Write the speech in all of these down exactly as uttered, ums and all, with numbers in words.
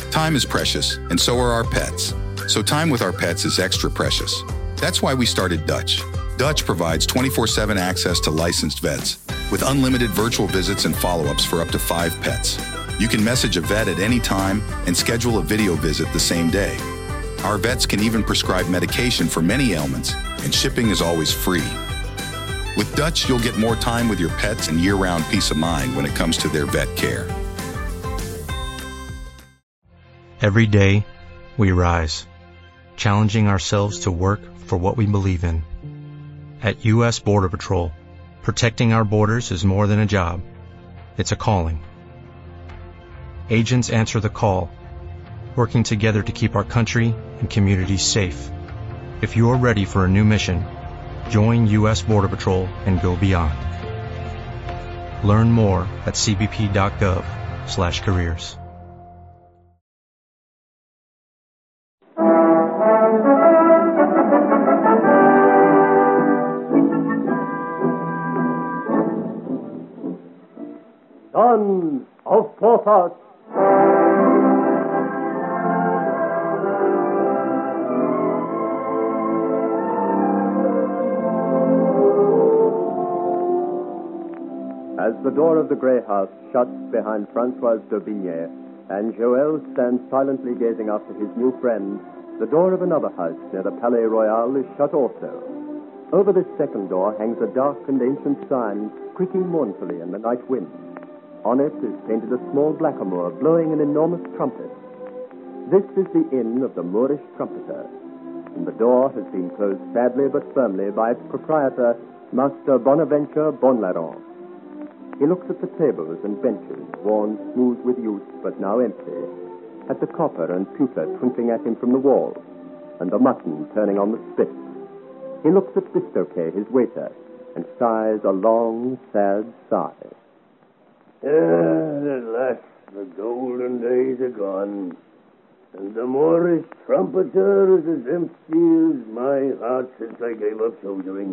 Time is precious, and so are our pets. So time with our pets is extra precious. That's why we started Dutch. Dutch provides twenty-four seven access to licensed vets, with unlimited virtual visits and follow-ups for up to five pets. You can message a vet at any time and schedule a video visit the same day. Our vets can even prescribe medication for many ailments, and shipping is always free. With Dutch, you'll get more time with your pets and year-round peace of mind when it comes to their vet care. Every day, we rise, challenging ourselves to work for what we believe in. At U S Border Patrol, protecting our borders is more than a job. It's a calling. Agents answer the call, working together to keep our country and communities safe. If you're ready for a new mission, join U S Border Patrol and go beyond. Learn more at c b p dot gov slash careers. Sons of Porthos. As the door of the Grey House shuts behind Francoise d'Aubigné, and Joël stands silently gazing after his new friend, the door of another house near the Palais Royal is shut also. Over this second door hangs a dark and ancient sign, creaking mournfully in the night wind. On it is painted a small blackamoor blowing an enormous trumpet. This is the inn of the Moorish trumpeter, and the door has been closed sadly but firmly by its proprietor, Master Bonaventure Bonlarron. He looks at the tables and benches, worn smooth with use but now empty, at the copper and pewter twinkling at him from the walls, and the mutton turning on the spit. He looks at Bistocquet, his waiter, and sighs a long, sad sigh. Ah, at last the golden days are gone, and the Moorish trumpeter is as empty as my heart since I gave up soldiering.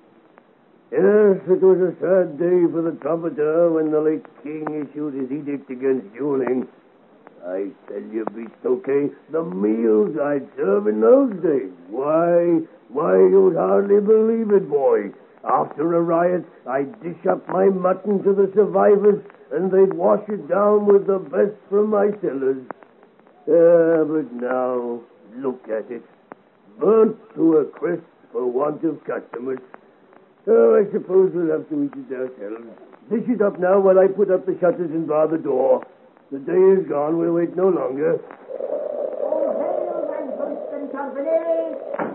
Yes, it was a sad day for the trumpeter when the late king issued his edict against dueling. I tell you, Bistocquet, the meals I'd serve in those days. Why, why, you'd hardly believe it, boy. After a riot, I'd dish up my mutton to the survivors, and they'd wash it down with the best from my cellars. Ah, but now, look at it. Burnt to a crisp for want of customers. Oh, I suppose we'll have to eat it ourselves. Dish it up now while I put up the shutters and bar the door. The day is gone. We'll wait no longer. Oh, hail, Van Hoysten Company!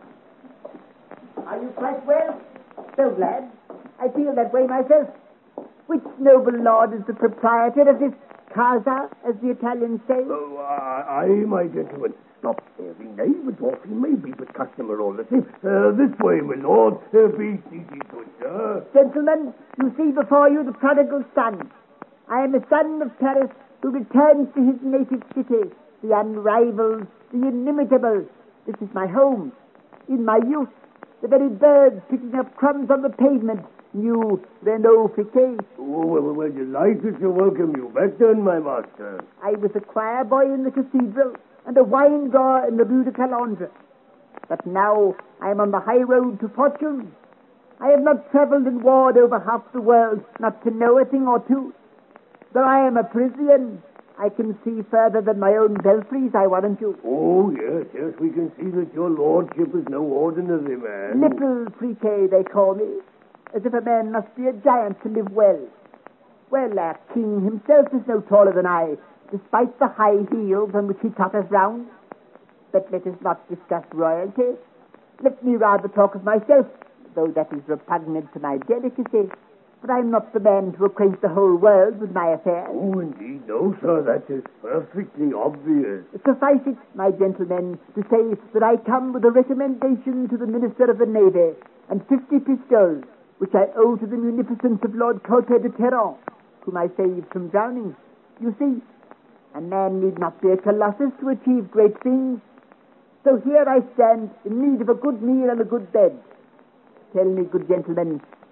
Are you quite well? So glad. I feel that way myself. Which noble lord is the proprietor of this casa, as the Italians say? Oh, I, I my gentleman. Stop staring, knave. A dwarfy may be, but customer all the same. Uh, this way, my lord. Uh, be seated, good sir. Gentlemen, you see before you the prodigal son. I am a son of Paris who returns to his native city, the unrivaled, the inimitable. This is my home. In my youth, the very birds picking up crumbs on the pavement knew Renaud Friquet. Oh, well, well, well, delighted to welcome you back then, my master. I was a choir boy in the cathedral and a wine drawer in the Rue de Calandre. But now I am on the high road to fortune. I have not travelled and warred over half the world, not to know a thing or two. Though I am a Parisian, I can see further than my own belfries, I warrant you. Oh, yes, yes, we can see that your lordship is no ordinary man. Little Friquet, they call me, as if a man must be a giant to live well. Well, our king himself is no taller than I, despite the high heels on which he totters round. But let us not discuss royalty. Let me rather talk of myself, though that is repugnant to my delicacy. But I'm not the man to acquaint the whole world with my affairs. Oh, indeed, no, sir, that is perfectly obvious. Suffice it, my gentlemen, to say that I come with a recommendation to the Minister of the Navy and fifty pistoles, which I owe to the munificence of Lord Colbert de Terran, whom I saved from drowning. You see, a man need not be a colossus to achieve great things. So here I stand in need of a good meal and a good bed. Tell me, good gentlemen,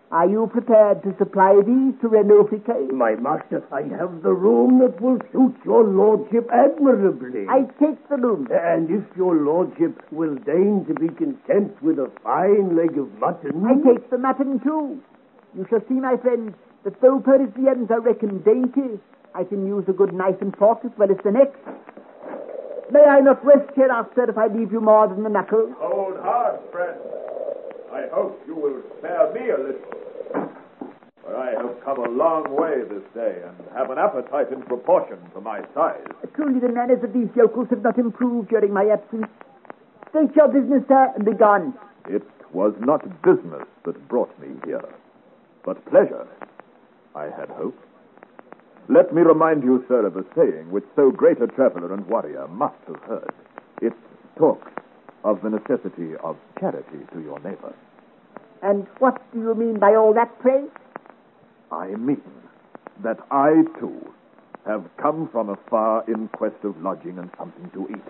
Are you prepared to supply these to Renault Friquet? My master, I have the room that will suit your lordship admirably. I take the room. And if your lordship will deign to be content with a fine leg of mutton... I take the mutton, too. You shall see, my friend, that though Parisians are reckoned dainty, I can use a good knife and fork as well as the neck. May I not rest hereafter if I leave you more than the knuckle? Hold hard, friend. I hope you will spare me a little. For I have come a long way this day, and have an appetite in proportion to my size. Truly the manners of these yokels have not improved during my absence. State your business, sir, and be gone. It was not business that brought me here, but pleasure, I had hoped. Let me remind you, sir, of a saying which so great a traveler and warrior must have heard. It talks of the necessity of charity to your neighbor. And what do you mean by all that, pray? I mean that I, too, have come from afar in quest of lodging and something to eat.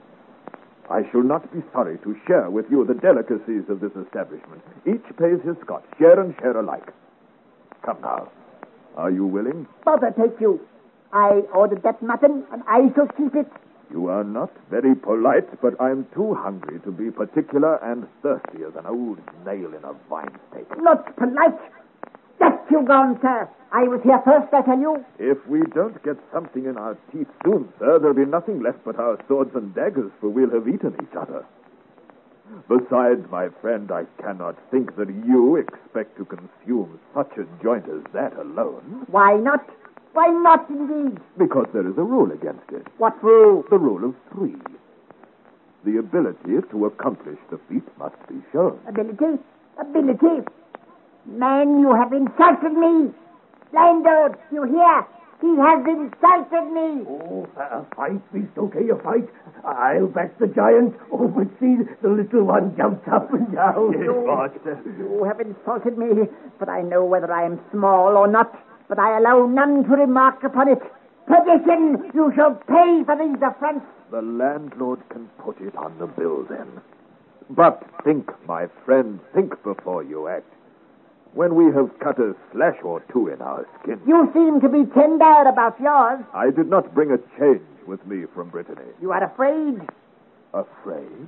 I shall not be sorry to share with you the delicacies of this establishment. Each pays his scot, share and share alike. Come now. Are you willing? Bother take you. I ordered that mutton, and I shall keep it. You are not very polite, but I'm too hungry to be particular and thirsty as an old nail in a vine stake. Not polite. Get you gone, sir. I was here first, I tell you. If we don't get something in our teeth soon, sir, there'll be nothing left but our swords and daggers, for we'll have eaten each other. Besides, my friend, I cannot think that you expect to consume such a joint as that alone. Why not? Why not, indeed? Because there is a rule against it. What rule? The rule of three. The ability to accomplish the feat must be shown. Ability? Ability? Man, you have insulted me. Landlord, you hear? He has insulted me. Oh, a fight, Mister Okay, a fight. I'll back the giant. Oh, but see, the little one jumps up and down. Yes, master. You have insulted me, but I know whether I am small or not. But I allow none to remark upon it. Perdition, you shall pay for these affronts. The landlord can put it on the bill, then. But think, my friend, think before you act. When we have cut a slash or two in our skin... You seem to be tender about yours. I did not bring a change with me from Brittany. You are afraid. Afraid?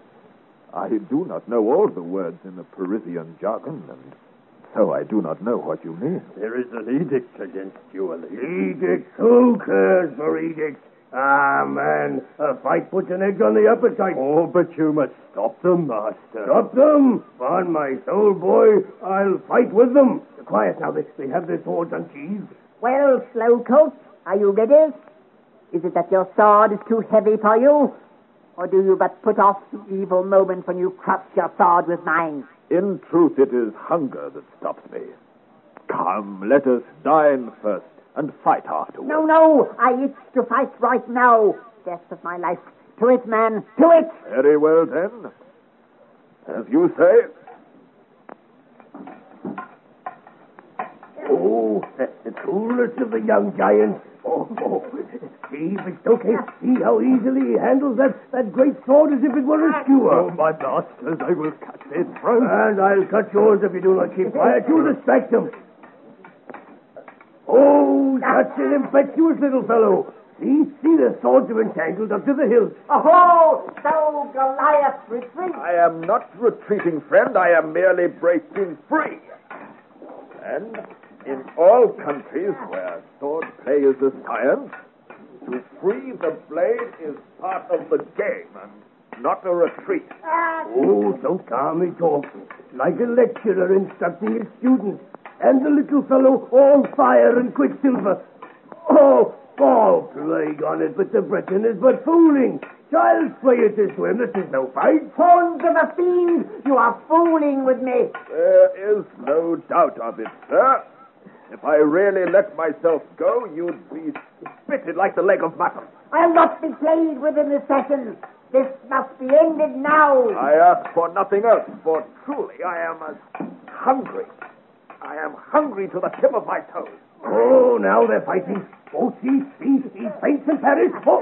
I do not know all the words in the Parisian jargon, and so I do not know what you mean. There is an edict against you, Elise. Edict? Who cares for edicts? Ah, man, a fight puts an egg on the appetite. Oh, but you must stop them, master. Stop them? On my soul, boy, I'll fight with them. Quiet now, they, they have their swords unsheathed. Well, Slowcoat, are you ready? Is it that your sword is too heavy for you? Or do you but put off the evil moment when you cross your sword with mine? In truth, it is hunger that stops me. Come, let us dine first. And fight afterwards. No, no, I itch to fight right now. Death of my life. To it, man, to it. Very well, then. As you say. Oh, the coolness of the young giant. Oh, oh. See, Mister Okay, see how easily he handles that, that great sword as if it were a skewer. Oh, my masters, I will cut his throat. And I'll cut yours if you do not keep quiet. You distract him. Oh, such an impetuous little fellow. See, see, the swords are entangled up to the hilt. Oh, so Goliath retreat. I am not retreating, friend. I am merely breaking free. And in all countries where sword play is a science, to free the blade is part of the game and not a retreat. Oh, so calm he talks, like a lecturer instructing his students. And the little fellow all fire and quicksilver. Oh, oh, plague on it, but the Breton is but fooling. Child's play it is to him. This is no fight. Horns of a fiend, you are fooling with me. There is no doubt of it, sir. If I really let myself go, you'd be spitted like the leg of mutton. I'll not be played with in this session. This must be ended now. I ask for nothing else, for truly I am as hungry. I am hungry to the tip of my toes. Oh, now they're fighting. Oh, see, see, he faints in Paris. Oh.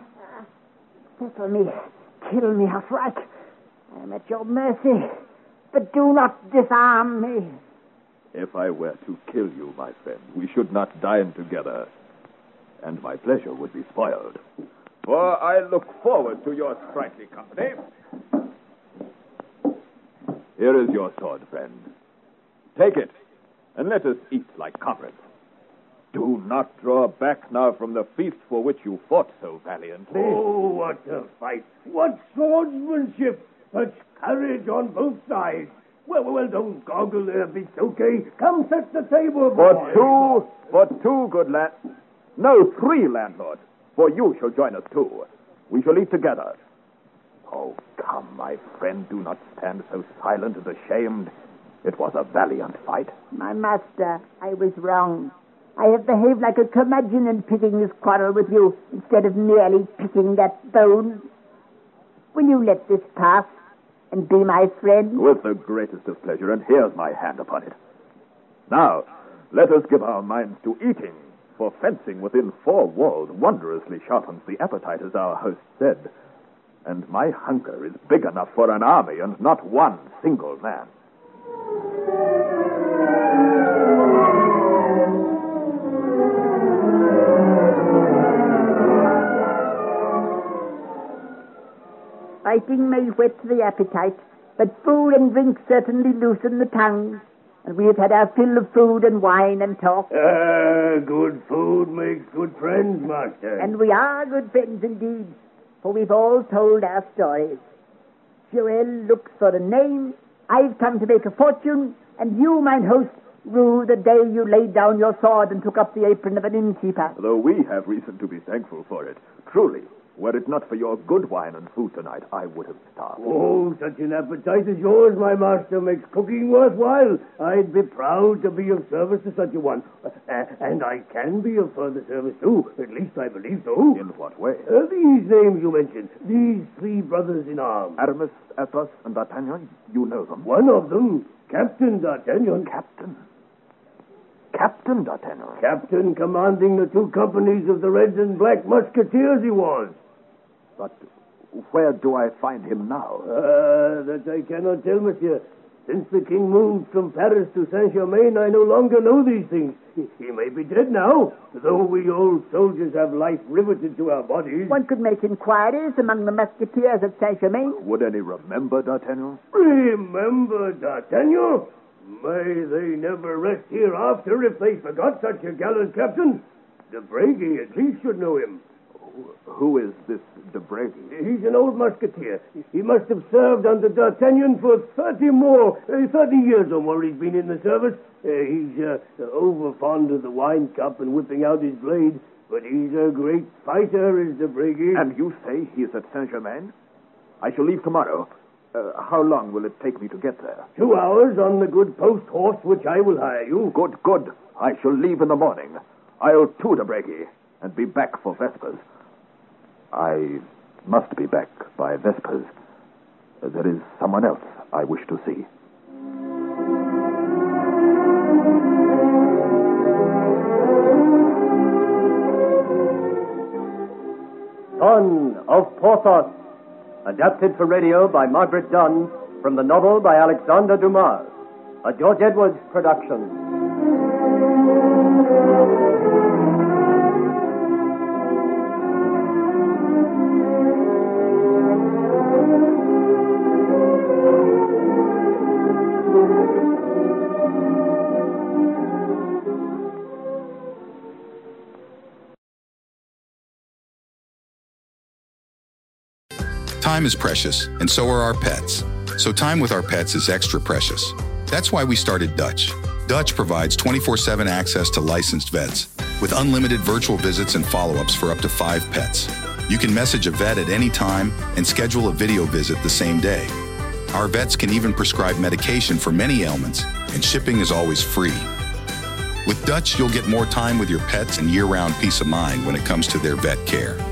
Settle me. Kill me outright. I am at your mercy. but do not disarm me. If I were to kill you, my friend, we should not dine together, and my pleasure would be spoiled. For I look forward to your sprightly company. Here is your sword, friend. Take it, and let us eat like comrades. Do not draw back now from the feast for which you fought so valiantly. Oh, what a fight. What swordsmanship. Such courage on both sides. Well, well, don't goggle there, Bistoke. Come set the table, For boys. two, for two, good lad. No, three, landlord. For you shall join us, too. We shall eat together. Oh, come, my friend, do not stand so silent and ashamed. It was a valiant fight. My master, I was wrong. I have behaved like a curmudgeon in picking this quarrel with you, instead of merely picking that bone. Will you let this pass and be my friend? With the greatest of pleasure, and here's my hand upon it. Now, let us give our minds to eating, for fencing within four walls wondrously sharpens the appetite, as our host said. And my hunger is big enough for an army and not one single man. Fighting may whet the appetite, but food and drink certainly loosen the tongue. And we have had our fill of food and wine and talk. Ah, good food makes good friends, master. And we are good friends indeed, for we've all told our stories. Joel looks for a name, I've come to make a fortune, and you, mine host, rue the day you laid down your sword and took up the apron of an innkeeper. Though we have reason to be thankful for it. Truly, were it not for your good wine and food tonight, I would have starved. Oh, such an appetite as yours, my master, makes cooking worthwhile. I'd be proud to be of service to such a one. Uh, and I can be of further service, too. At least I believe so. In what way? Uh, these names you mentioned, these three brothers in arms. Aramis, Athos, and D'Artagnan, you know them. One of them, Captain D'Artagnan. Captain? Captain D'Artagnan? Captain commanding the two companies of the Reds and Black Musketeers he was. But where do I find him now? Uh, that I cannot tell, monsieur. Since the king moved from Paris to Saint-Germain, I no longer know these things. He, he may be dead now, though we old soldiers have life riveted to our bodies. One could make inquiries among the musketeers at Saint-Germain. Would any remember D'Artagnan? Remember D'Artagnan? May they never rest hereafter if they forgot such a gallant captain. De Breguet at least should know him. Who is this de Breguet? He's an old musketeer. He must have served under D'Artagnan for thirty more, uh, thirty years or more he's been in the service. Uh, he's uh, over fond of the wine cup and whipping out his blade, but he's a great fighter, is de Breguet. And you say he is at Saint-Germain? I shall leave tomorrow. Uh, how long will it take me to get there? Two hours on the good post horse, which I will hire you. Good, good. I shall leave in the morning. I'll to de Breguet and be back for Vespers. I must be back by Vespers. There is someone else I wish to see. Son of Porthos, adapted for radio by Margaret Dunn from the novel by Alexander Dumas, a George Edwards production. Time is precious, and so are our pets. So time with our pets is extra precious. That's why we started Dutch. Dutch provides twenty-four seven access to licensed vets, with unlimited virtual visits and follow-ups for up to five pets. You can message a vet at any time and schedule a video visit the same day. Our vets can even prescribe medication for many ailments, and shipping is always free. With Dutch, you'll get more time with your pets and year-round peace of mind when it comes to their vet care.